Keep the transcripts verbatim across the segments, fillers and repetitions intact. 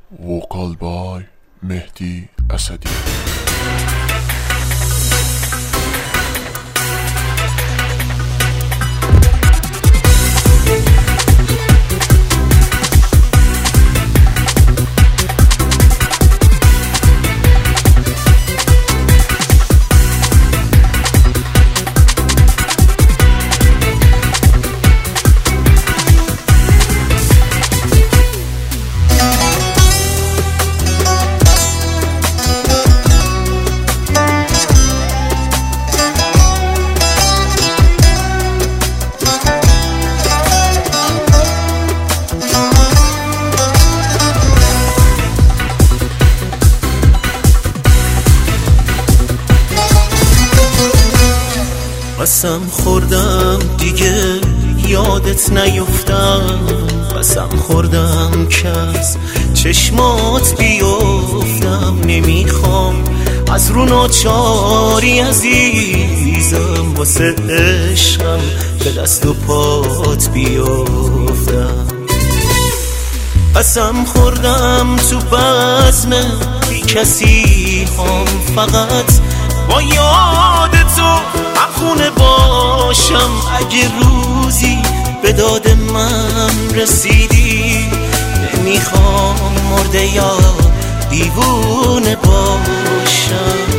وکال بای مهدی اسدی. قسم خوردم دیگه یادت نیفتم، قسم خوردم که از چشمات بیفتم. نمیخوام از رو ناچاری عزیزم واسه عشقم به دست و پات بیفتم. قسم خوردم تو بزم بی کسی هم فقط با یاد تو خونه باشم. اگه روزی به داد من رسیدی نمیخوام مرده یا دیوونه باشم.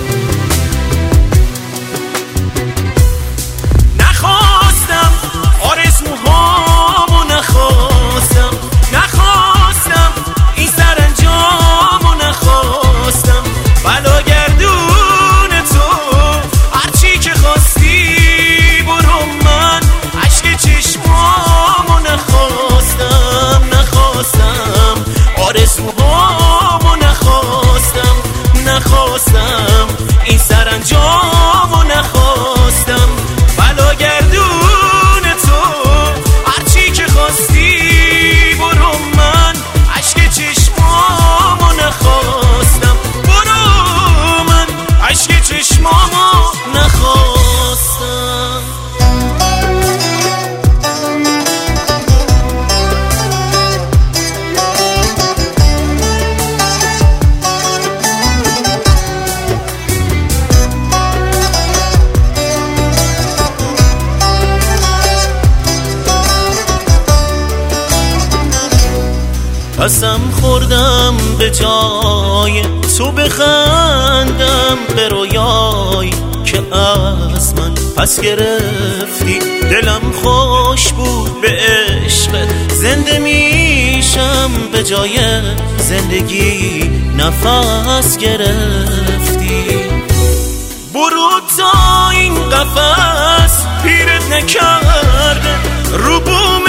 نخواستم آرزوهامو نخواستم، نخواستم این سرانجامو نخواستم. بلا گردون تو هرچی که خواستی برو، من عشق چشمامو نخواستم، نخواستم آرزوهامو نخواستم، نخواستم این سرانجامو نخواستم. بلا گردون تو هرچی که خواستی برو، من عشق چشمامو نخواستم، برو من عشق چشمامو نخواستم. قسم خوردم به جای تو بخندم به رویای که از من پس گرفتی. دلم خوش بود به عشق زنده میشم، به جای زندگی نفس گرفتی. برو تا این قفس پیرت نکرده، رو بوم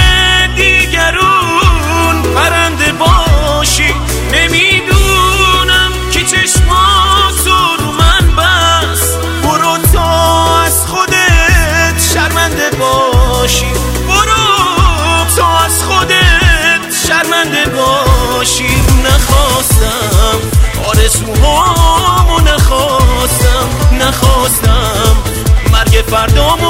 دیگرون پرنده باشی. نمیدونم که چشماتو رو من بس، برو تا از خودت شرمنده باشی، برو تا از خودت شرمنده باشی. نخواستم آرزوهامو نخواستم، نخواستم مرگ فردامو